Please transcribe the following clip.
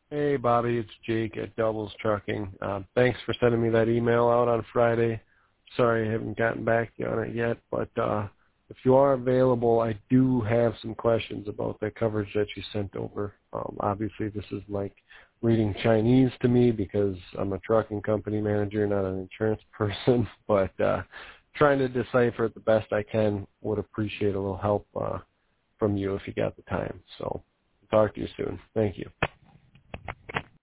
Hey, Bobby, it's Jake at Doubles Trucking. Thanks for sending me that email out on Friday. Sorry I haven't gotten back to you on it yet, but if you are available, I do have some questions about the coverage that you sent over. Obviously, this is like reading Chinese to me because I'm a trucking company manager, not an insurance person, but trying to decipher it the best I can. Would appreciate a little help from you if you got the time. So talk to you soon. Thank you.